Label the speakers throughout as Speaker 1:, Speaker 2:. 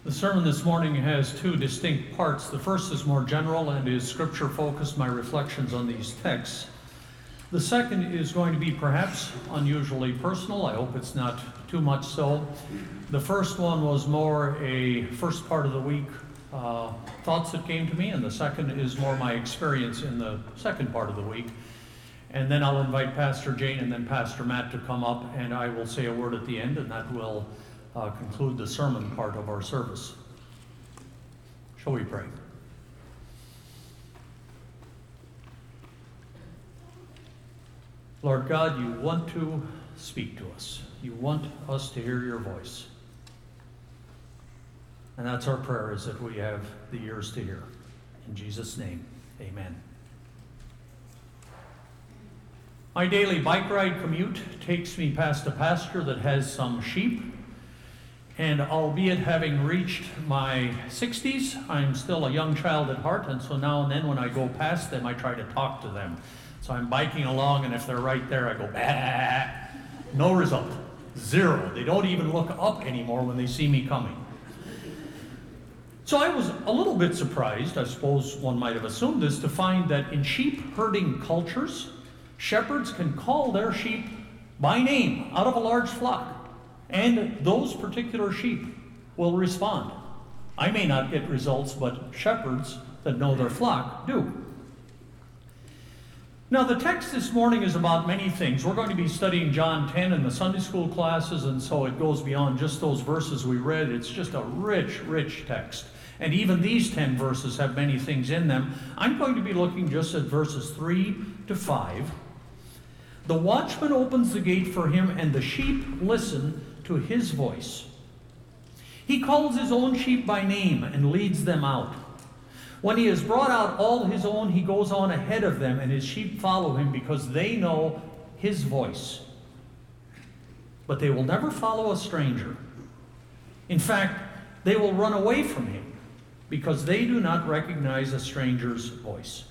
Speaker 1: The sermon this morning has two distinct parts. The first is more general and is scripture-focused, my reflections on these texts. The second is going to be perhaps unusually personal. I hope it's not too much so. The first one was more a first part of the week thoughts that came to me, and the second is more my experience in the second part of the week. And then I'll invite Pastor Jane and then Pastor Matt to come up, and I will say a word at the end, and that will conclude the sermon part of our service. Shall we pray? Lord God, you want to speak to us. You want us to hear your voice. And that's our prayer, is that we have the ears to hear. In Jesus' name, amen. My daily bike ride commute takes me past a pasture that has some sheep. And albeit having reached my 60s, I'm still a young child at heart, and so now and then when I go past them, I try to talk to them. So I'm biking along, and if they're right there, I go, bah! No result. Zero. They don't even look up anymore when they see me coming. So I was a little bit surprised, I suppose one might have assumed this, to find that in sheep herding cultures, shepherds can call their sheep by name out of a large flock. And those particular sheep will respond. I may not get results, but shepherds that know their flock do. Now, the text this morning is about many things. We're going to be studying John 10 in the Sunday school classes, and so it goes beyond just those verses we read. It's just a rich, rich text. And even these 10 verses have many things in them. I'm going to be looking just at verses 3 to 5. The watchman opens the gate for him, and the sheep listen to his voice. He calls his own sheep by name and leads them out. When he has brought out all his own, he goes on ahead of them, and his sheep follow him because they know his voice. But they will never follow a stranger. In fact, they will run away from him because they do not recognize a stranger's voice.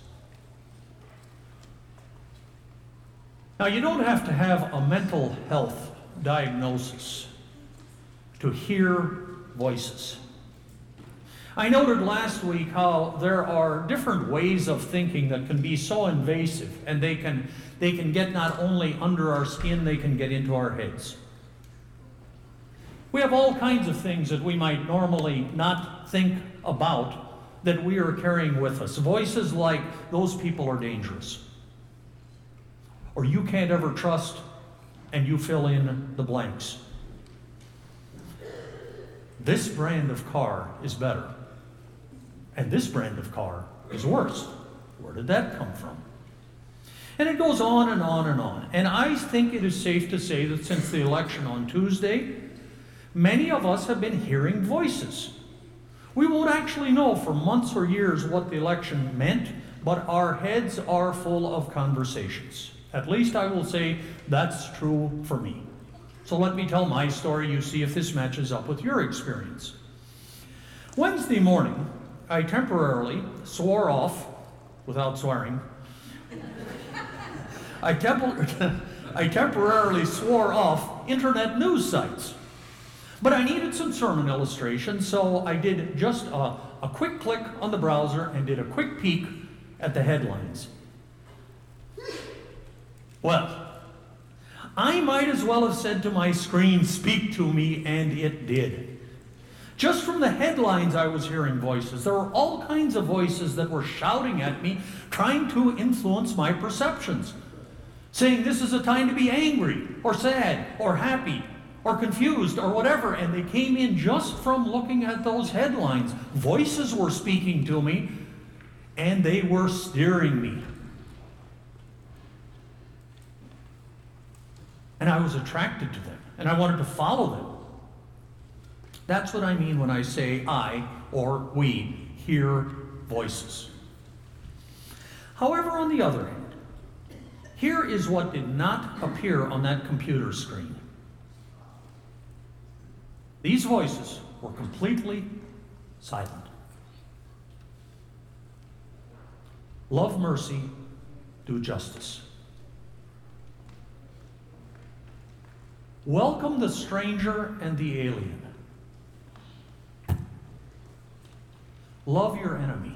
Speaker 1: Now, you don't have to have a mental health diagnosis to hear voices. I noted last week how there are different ways of thinking that can be so invasive, and they can get not only under our skin, they can get into our heads. We have all kinds of things that we might normally not think about that we are carrying with us. Voices like, those people are dangerous. Or you can't ever trust, and you fill in the blanks. This brand of car is better. And this brand of car is worse. Where did that come from? And it goes on and on and on. And I think it is safe to say that since the election on Tuesday, many of us have been hearing voices. We won't actually know for months or years what the election meant, but our heads are full of conversations. At least I will say that's true for me. So let me tell my story. You see if this matches up with your experience. Wednesday morning, I temporarily swore off, without swearing, I temporarily swore off internet news sites. But I needed some sermon illustrations, so I did just a quick click on the browser and did a quick peek at the headlines. Well, I might as well have said to my screen, "Speak to me," and it did. Just from the headlines, I was hearing voices. There were all kinds of voices that were shouting at me, trying to influence my perceptions, saying this is a time to be angry, or sad, or happy, or confused, or whatever, and they came in just from looking at those headlines. Voices were speaking to me, and they were steering me. And I was attracted to them, and I wanted to follow them. That's what I mean when I say I, or we, hear voices. However, on the other hand, here is what did not appear on that computer screen. These voices were completely silent. Love mercy, do justice. Welcome the stranger and the alien. Love your enemy.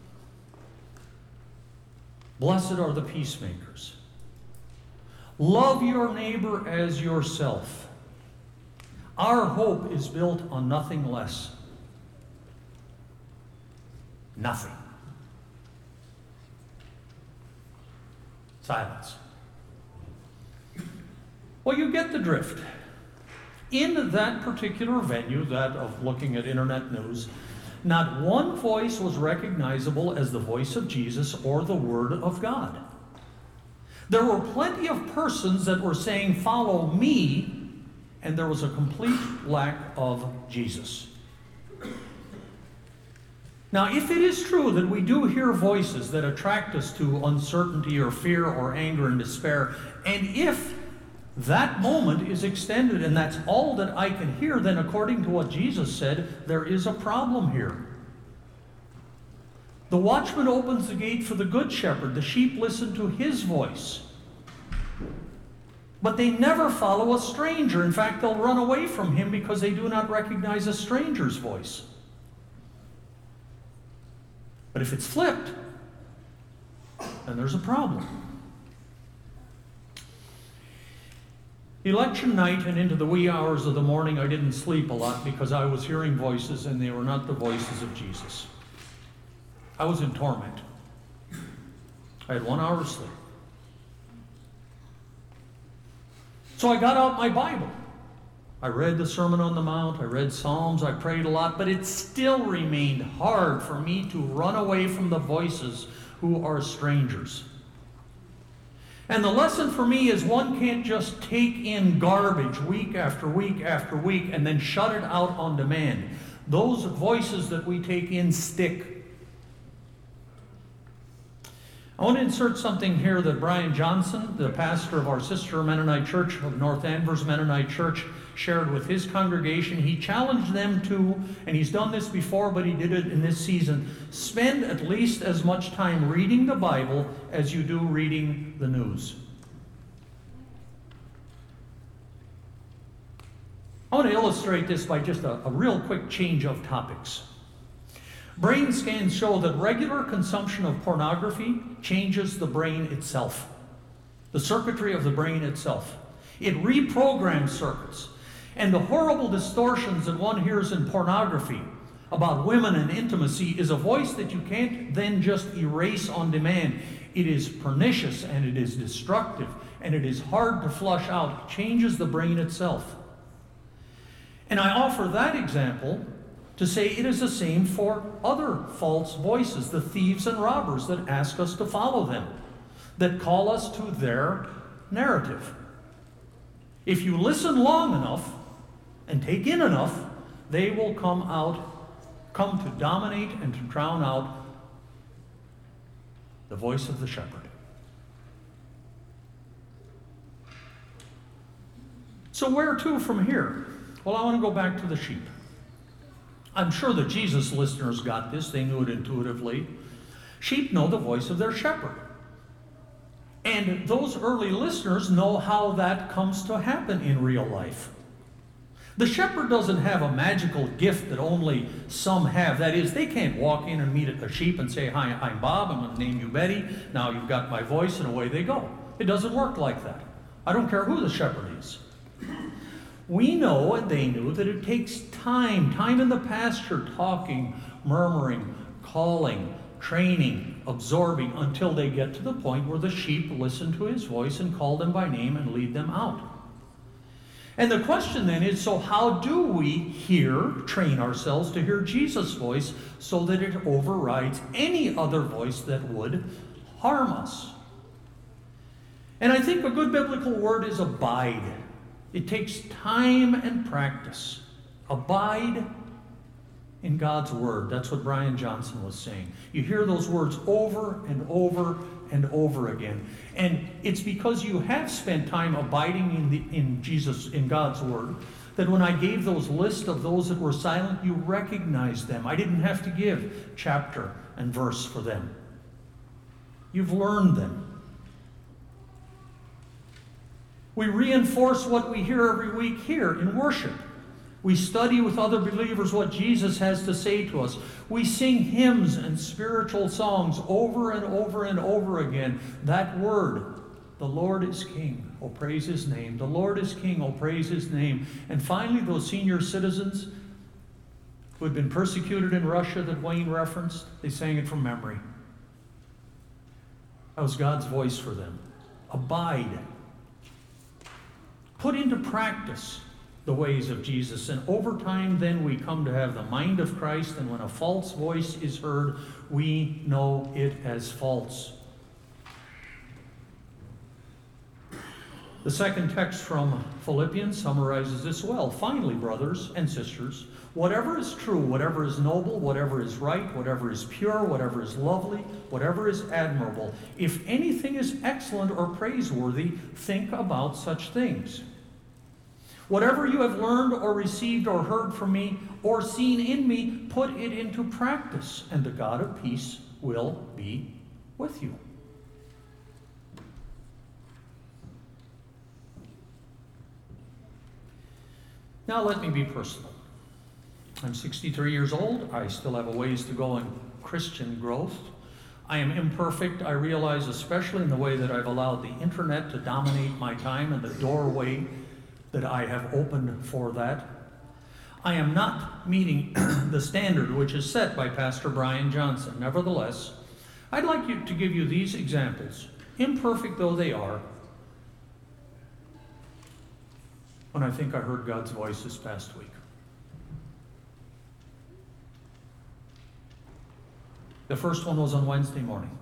Speaker 1: Blessed are the peacemakers. Love your neighbor as yourself. Our hope is built on nothing less. Nothing. Silence. Well, you get the drift. In that particular venue, that of looking at internet news, not one voice was recognizable as the voice of Jesus or the Word of God. There were plenty of persons that were saying, "Follow me," and there was a complete lack of Jesus. Now, if it is true that we do hear voices that attract us to uncertainty or fear or anger and despair, and if that moment is extended and that's all that I can hear, then according to what Jesus said, there is a problem here. The watchman opens the gate for the good shepherd. The sheep listen to his voice. But they never follow a stranger. In fact, they'll run away from him because they do not recognize a stranger's voice. But if it's flipped, then there's a problem. Election night and into the wee hours of the morning, I didn't sleep a lot because I was hearing voices and they were not the voices of Jesus. I was in torment. I had 1 hour of sleep. So I got out my Bible. I read the Sermon on the Mount, I read Psalms, I prayed a lot, but it still remained hard for me to run away from the voices who are strangers. And the lesson for me is one can't just take in garbage week after week after week and then shut it out on demand. Those voices that we take in stick. I want to insert something here that Brian Johnson, the pastor of our sister Mennonite Church of North Anvers Mennonite Church, shared with his congregation. He challenged them to, and he's done this before, but he did it in this season, spend at least as much time reading the Bible as you do reading the news. I want to illustrate this by just a real quick change of topics. Brain scans show that regular consumption of pornography changes the brain itself, the circuitry of the brain itself. It reprograms circuits. And the horrible distortions that one hears in pornography about women and intimacy is a voice that you can't then just erase on demand. It is pernicious and it is destructive and it is hard to flush out. It changes the brain itself. And I offer that example to say it is the same for other false voices, the thieves and robbers that ask us to follow them, that call us to their narrative. If you listen long enough and take in enough, they will come to dominate and to drown out the voice of the shepherd. So where to from here? Well, I want to go back to the sheep. I'm sure the Jesus listeners got this. They knew it intuitively. Sheep know the voice of their shepherd. And those early listeners know how that comes to happen in real life. The shepherd doesn't have a magical gift that only some have. That is, they can't walk in and meet a sheep and say, "Hi, I'm Bob, I'm going to name you Betty. Now you've got my voice," and away they go. It doesn't work like that. I don't care who the shepherd is. We know, and they knew, that it takes time in the pasture, talking, murmuring, calling, training, absorbing, until they get to the point where the sheep listen to his voice and call them by name and lead them out. And the question then is, so how do we train ourselves to hear Jesus' voice so that it overrides any other voice that would harm us? And I think a good biblical word is abide. It takes time and practice. Abide in God's word. That's what Brian Johnson was saying. You hear those words over and over and over again. And it's because you have spent time abiding in God's word, that when I gave those lists of those that were silent, you recognized them. I didn't have to give chapter and verse for them. You've learned them. We reinforce what we hear every week here in worship. We study with other believers what Jesus has to say to us. We sing hymns and spiritual songs over and over and over again. That word, the Lord is King, oh praise his name. The Lord is King, oh praise his name. And finally, those senior citizens who had been persecuted in Russia that Wayne referenced, they sang it from memory. That was God's voice for them. Abide. Put into practice the ways of Jesus. And over time, then, we come to have the mind of Christ, and when a false voice is heard, we know it as false. The second text from Philippians summarizes this well. Finally, brothers and sisters, whatever is true, whatever is noble, whatever is right, whatever is pure, whatever is lovely, whatever is admirable, if anything is excellent or praiseworthy, think about such things. Whatever you have learned or received or heard from me or seen in me, put it into practice, and the God of peace will be with you. Now let me be personal. I'm 63 years old. I still have a ways to go in Christian growth. I am imperfect, I realize, especially in the way that I've allowed the internet to dominate my time and the doorway that I have opened for that. I am not meeting the standard which is set by Pastor Brian Johnson. Nevertheless, I'd like to give you these examples, imperfect though they are, when I think I heard God's voice this past week. The first one was on Wednesday morning.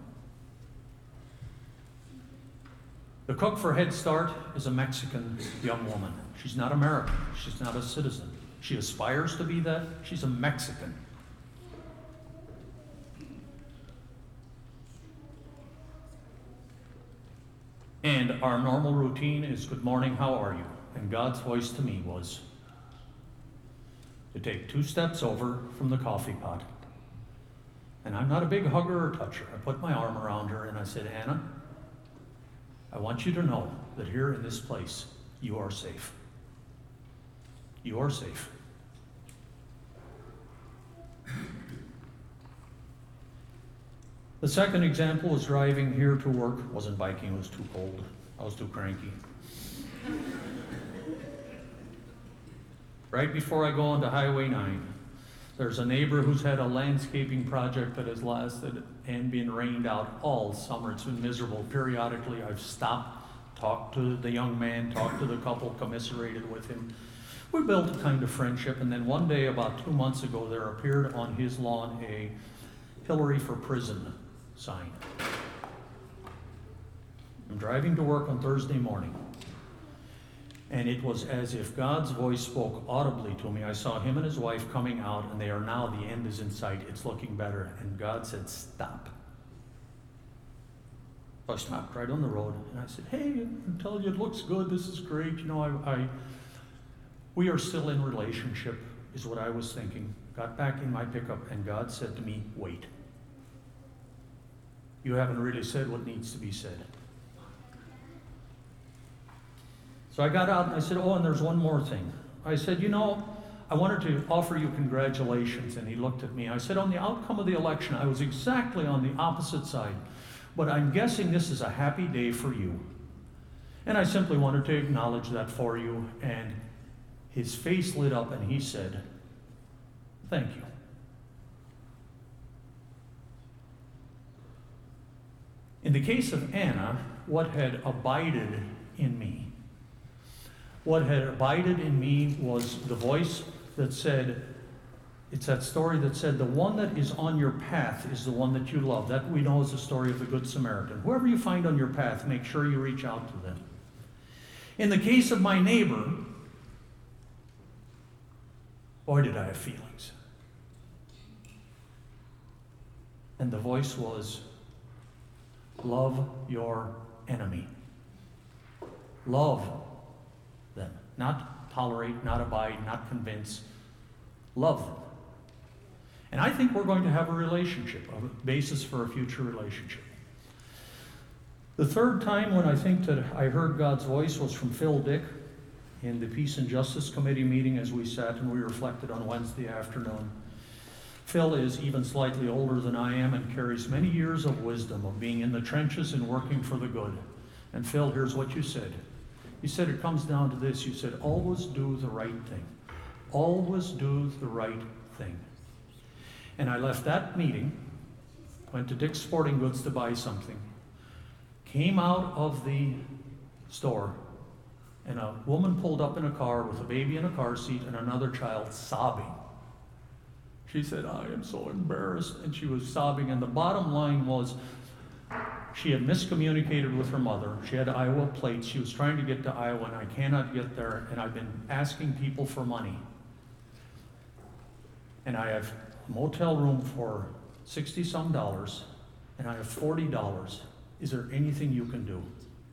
Speaker 1: The cook for Head Start is a Mexican young woman. She's not American. She's not a citizen. She aspires to be that. She's a Mexican. And our normal routine is, good morning, how are you? And God's voice to me was to take 2 steps over from the coffee pot. And I'm not a big hugger or toucher. I put my arm around her and I said, Anna, I want you to know that here in this place, you are safe. You are safe. The second example was driving here to work. Wasn't biking, it was too cold. I was too cranky. Right before I go onto Highway 9, there's a neighbor who's had a landscaping project that has lasted and been rained out all summer. It's been miserable. Periodically, I've stopped, talked to the young man, talked to the couple, commiserated with him. We built a kind of friendship, and then one day, about 2 months ago, there appeared on his lawn a Hillary for Prison sign. I'm driving to work on Thursday morning, and it was as if God's voice spoke audibly to me. I saw him and his wife coming out, and they are now, the end is in sight. It's looking better. And God said, stop. So I stopped right on the road, and I said, hey, I'm telling you, it looks good. This is great. You know, we are still in relationship, is what I was thinking. Got back in my pickup, and God said to me, wait. You haven't really said what needs to be said. So I got out and I said, oh, and there's one more thing. I said, you know, I wanted to offer you congratulations. And he looked at me. I said, on the outcome of the election, I was exactly on the opposite side. But I'm guessing this is a happy day for you. And I simply wanted to acknowledge that for you. And his face lit up and he said, thank you. In the case of Anna, what had abided in me? What had abided in me was the voice that said, it's that story that said, the one that is on your path is the one that you love. That we know is the story of the Good Samaritan. Whoever you find on your path, make sure you reach out to them. In the case of my neighbor, boy, did I have feelings. And the voice was, love your enemy. Love them. Not tolerate, not abide, not convince. Love them. And I think we're going to have a relationship, a basis for a future relationship. The third time when I think that I heard God's voice was from Phil Dick. in the Peace and Justice Committee meeting as we sat and we reflected on Wednesday afternoon. Phil is even slightly older than I am and carries many years of wisdom of being in the trenches and working for the good. And Phil, here's what you said. You said it comes down to this. You said, always do the right thing. Always do the right thing. And I left that meeting, went to Dick's Sporting Goods to buy something, came out of the store, and a woman pulled up in a car with a baby in a car seat and another child sobbing. She said, I am so embarrassed, and she was sobbing, and the bottom line was she had miscommunicated with her mother. She had Iowa plates. She was trying to get to Iowa, and I cannot get there, and I've been asking people for money. And I have a motel room for $60-some, and I have $40. Is there anything you can do?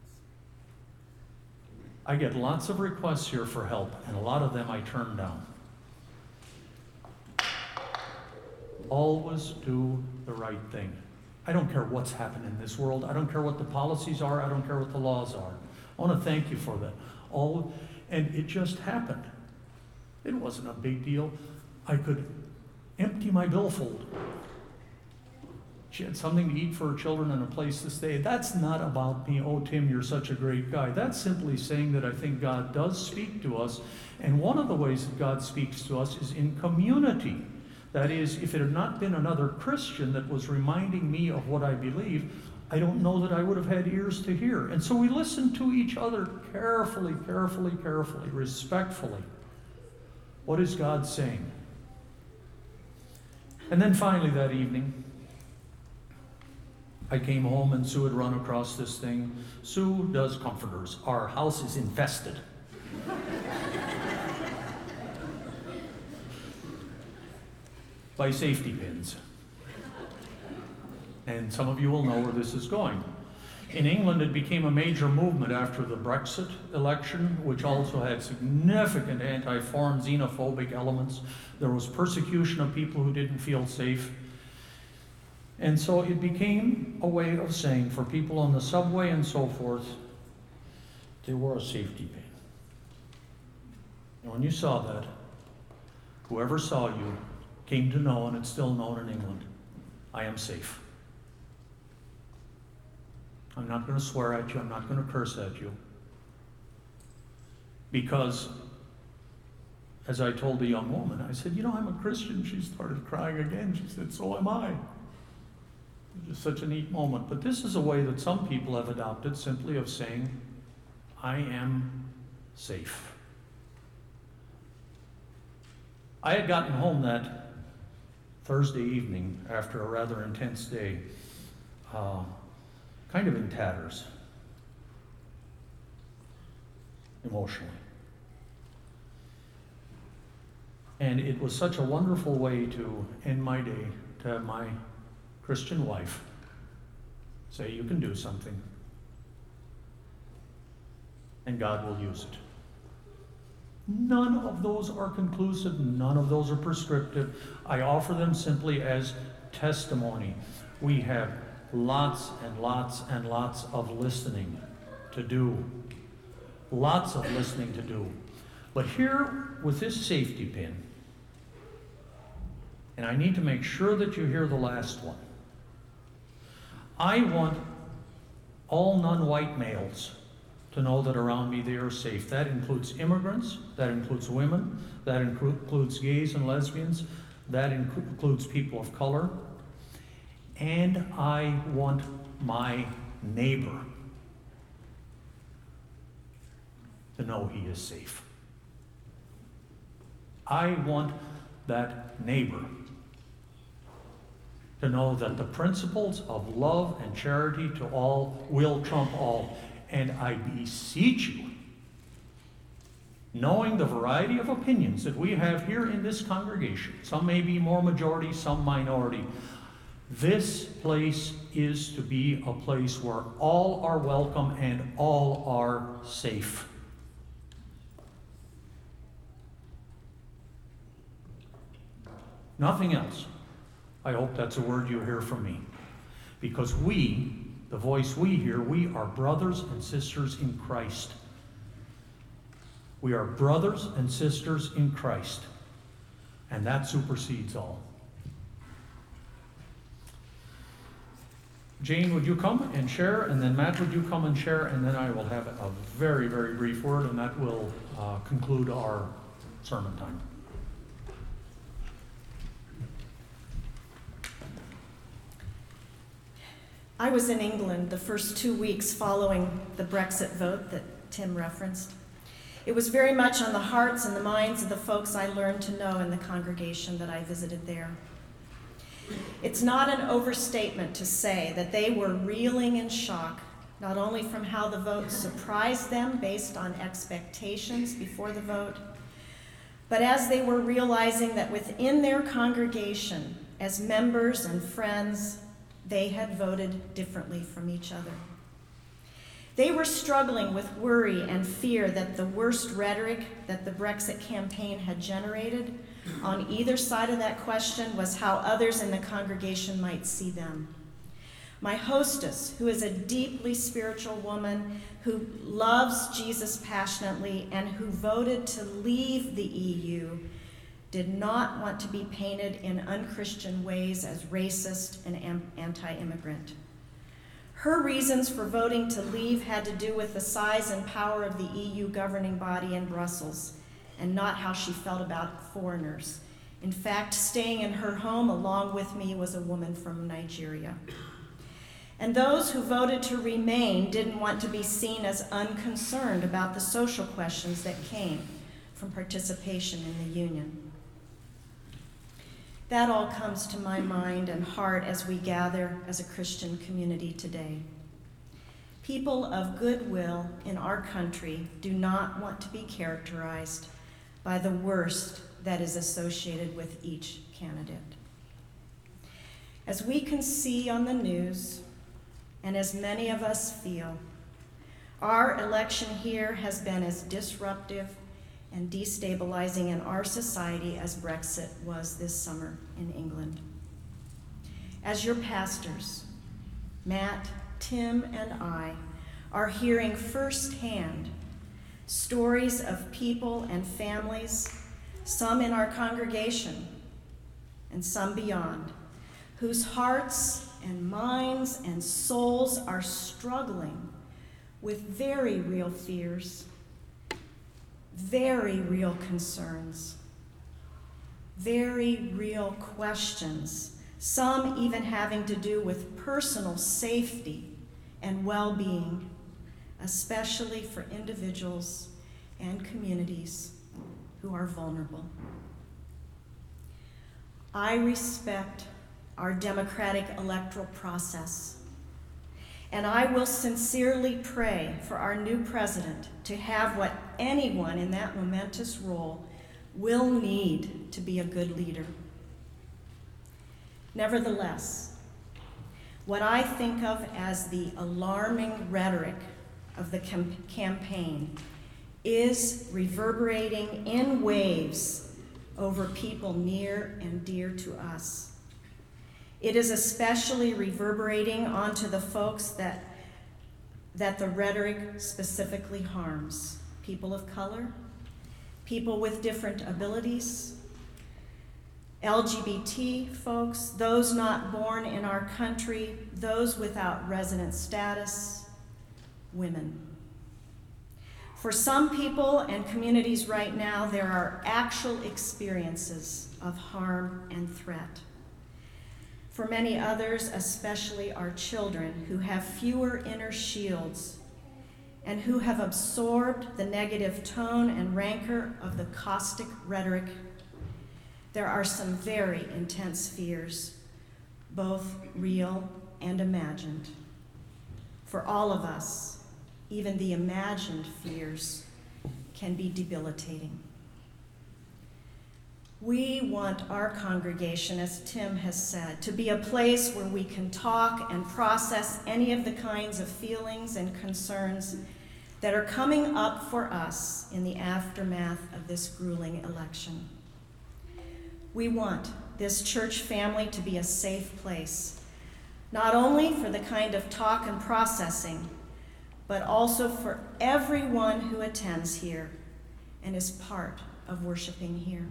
Speaker 1: I get lots of requests here for help, and a lot of them I turn down. Always do the right thing. I don't care what's happened in this world. I don't care what the policies are. I don't care what the laws are. I want to thank you for that. And it just happened. It wasn't a big deal. I could empty my billfold. She had something to eat for her children and a place to stay. That's not about me, oh, Tim, you're such a great guy. That's simply saying that I think God does speak to us. And one of the ways that God speaks to us is in community. That is, if it had not been another Christian that was reminding me of what I believe, I don't know that I would have had ears to hear. And so we listen to each other carefully, respectfully. What is God saying? And then finally that evening, I came home and Sue had run across this thing. Sue does comforters. Our house is infested. By safety pins. And some of you will know where this is going. In England, it became a major movement after the Brexit election, which also had significant anti-foreign xenophobic elements. There was persecution of people who didn't feel safe. And so it became a way of saying for people on the subway and so forth, they wore a safety pin. And when you saw that, whoever saw you came to know, and it's still known in England, I am safe. I'm not going to swear at you. I'm not going to curse at you. Because, as I told the young woman, I said, I'm a Christian. She started crying again. She said, so am I. It was just such a neat moment. But this is a way that some people have adopted, simply of saying, I am safe. I had gotten home that Thursday evening after a rather intense day, kind of in tatters, emotionally. And it was such a wonderful way to end my day, to have my Christian wife say, you can do something, and God will use it. None of those are conclusive. None of those are prescriptive. I offer them simply as testimony. We have lots and lots and lots of listening to do. Lots of listening to do. But here, with this safety pin, and I need to make sure that you hear the last one, I want all non-white males to know that around me they are safe. That includes immigrants, that includes women, that includes gays and lesbians, that includes people of color, and I want my neighbor to know he is safe. I want that neighbor to know that the principles of love and charity to all will trump all. And I beseech you, knowing the variety of opinions that we have here in this congregation, some may be more majority, some minority, this place is to be a place where all are welcome and all are safe. Nothing else. I hope that's a word you hear from me. Because we, the voice we hear, we are brothers and sisters in Christ. We are brothers and sisters in Christ, and that supersedes all. Jane, would you come and share? And then Matt, would you come and share? And then I will have a very, very brief word, and that will conclude our sermon time.
Speaker 2: I was in England the first 2 weeks following the Brexit vote that Tim referenced. It was very much on the hearts and the minds of the folks I learned to know in the congregation that I visited there. It's not an overstatement to say that they were reeling in shock, not only from how the vote surprised them based on expectations before the vote, but as they were realizing that within their congregation, as members and friends, they had voted differently from each other. They were struggling with worry and fear that the worst rhetoric that the Brexit campaign had generated on either side of that question was how others in the congregation might see them. My hostess, who is a deeply spiritual woman who loves Jesus passionately and who voted to leave the EU, did not want to be painted in unchristian ways as racist and anti-immigrant. Her reasons for voting to leave had to do with the size and power of the EU governing body in Brussels, and not how she felt about foreigners. In fact, staying in her home along with me was a woman from Nigeria. And those who voted to remain didn't want to be seen as unconcerned about the social questions that came from participation in the union. That all comes to my mind and heart as we gather as a Christian community today. People of goodwill in our country do not want to be characterized by the worst that is associated with each candidate. As we can see on the news, and as many of us feel, our election here has been as disruptive and destabilizing in our society as Brexit was this summer in England. As your pastors, Matt, Tim, and I are hearing firsthand stories of people and families, some in our congregation and some beyond, whose hearts and minds and souls are struggling with very real fears, very real concerns, very real questions, some even having to do with personal safety and well-being, especially for individuals and communities who are vulnerable. I respect our democratic electoral process, and I will sincerely pray for our new president to have what anyone in that momentous role will need to be a good leader. Nevertheless, what I think of as the alarming rhetoric of the campaign is reverberating in waves over people near and dear to us. It is especially reverberating onto the folks that the rhetoric specifically harms: people of color, people with different abilities, LGBT folks, those not born in our country, those without resident status, women. For some people and communities right now, there are actual experiences of harm and threat. For many others, especially our children, who have fewer inner shields and who have absorbed the negative tone and rancor of the caustic rhetoric, there are some very intense fears, both real and imagined. For all of us, even the imagined fears can be debilitating. We want our congregation, as Tim has said, to be a place where we can talk and process any of the kinds of feelings and concerns that are coming up for us in the aftermath of this grueling election. We want this church family to be a safe place, not only for the kind of talk and processing, but also for everyone who attends here and is part of worshiping here.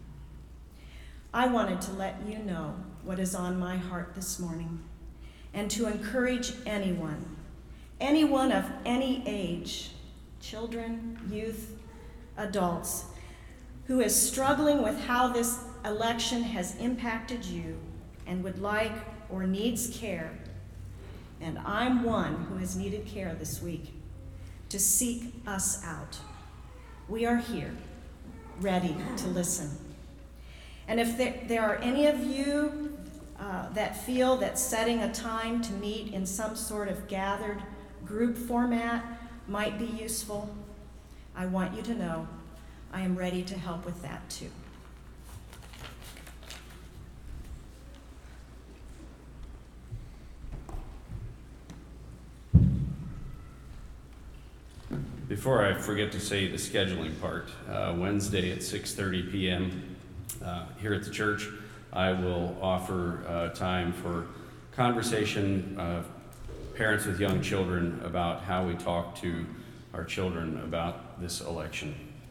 Speaker 2: I wanted to let you know what is on my heart this morning, and to encourage anyone of any age, children, youth, adults, who is struggling with how this election has impacted you and would like or needs care, and I'm one who has needed care this week, to seek us out. We are here, ready to listen. And if there are any of you that feel that setting a time to meet in some sort of gathered group format might be useful, I want you to know I am ready to help with that too.
Speaker 3: Before I forget to say the scheduling part, Wednesday at 6:30 p.m. Here at the church, I will offer time for conversation, parents with young children, about how we talk to our children about this election.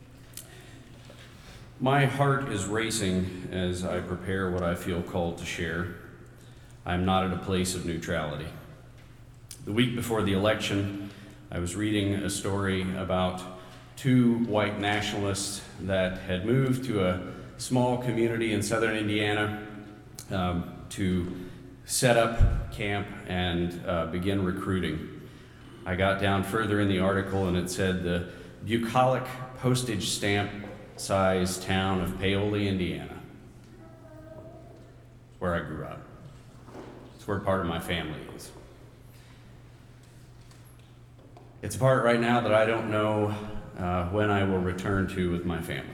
Speaker 3: My heart is racing as I prepare what I feel called to share. I'm not at a place of neutrality. The week before the election, I was reading a story about two white nationalists that had moved to a small community in southern Indiana to set up camp and begin recruiting. I got down further in the article and it said the bucolic postage stamp size town of Paoli, Indiana. It's where I grew up. It's where part of my family is. It's a part right now that I don't know when I will return to with my family.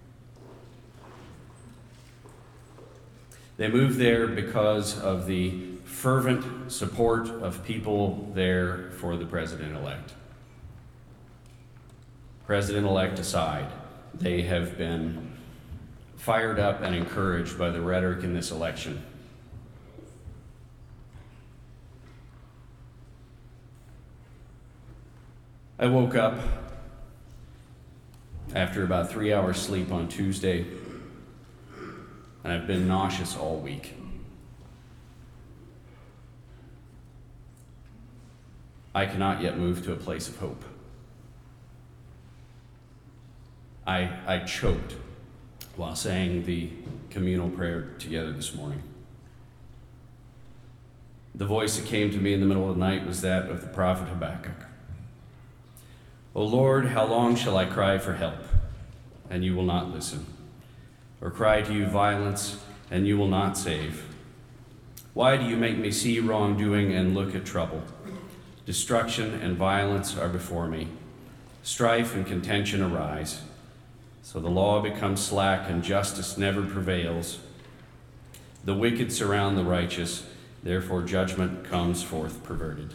Speaker 3: They moved there because of the fervent support of people there for the president-elect. President-elect aside, they have been fired up and encouraged by the rhetoric in this election. I woke up after about 3 hours sleep on Tuesday, and I've been nauseous all week. I cannot yet move to a place of hope. I choked while saying the communal prayer together this morning. The voice that came to me in the middle of the night was that of the prophet Habakkuk. O Lord, how long shall I cry for help, and you will not listen? Or cry to you violence, and you will not save? Why do you make me see wrongdoing and look at trouble? Destruction and violence are before me. Strife and contention arise. So the law becomes slack and justice never prevails. The wicked surround the righteous, therefore judgment comes forth perverted.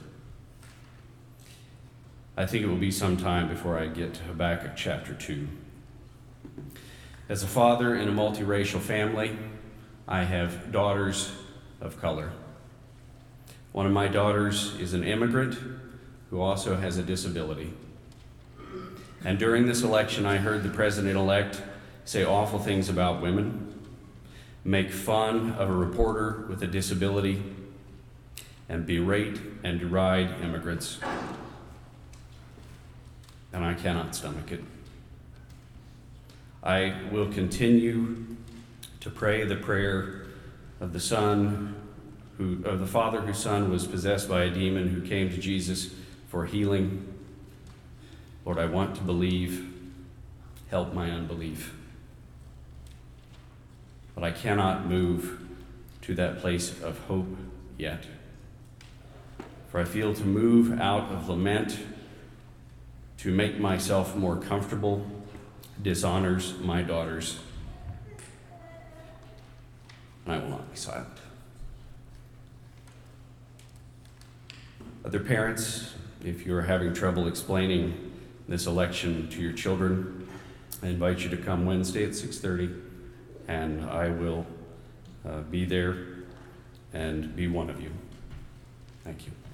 Speaker 3: I think it will be some time before I get to Habakkuk chapter 2. As a father in a multiracial family, I have daughters of color. One of my daughters is an immigrant who also has a disability. And during this election, I heard the president-elect say awful things about women, make fun of a reporter with a disability, and berate and deride immigrants. And I cannot stomach it. I will continue to pray the prayer of the father whose son was possessed by a demon, who came to Jesus for healing. Lord, I want to believe. Help my unbelief. But I cannot move to that place of hope yet. For I feel to move out of lament, to make myself more comfortable, dishonors my daughters. And I will not be silent. Other parents, if you're having trouble explaining this election to your children, I invite you to come Wednesday at 6:30, and I will be there and be one of you. Thank you.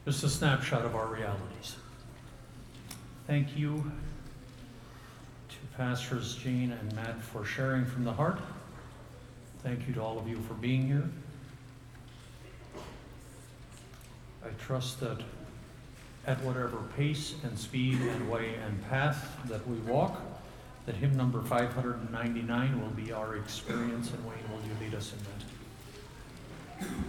Speaker 1: Just a snapshot of our realities. Thank you to Pastors Gene and Matt for sharing from the heart. Thank you to all of you for being here. I trust that at whatever pace and speed and way and path that we walk, that hymn number 599 will be our experience. And Wayne, will you lead us in that?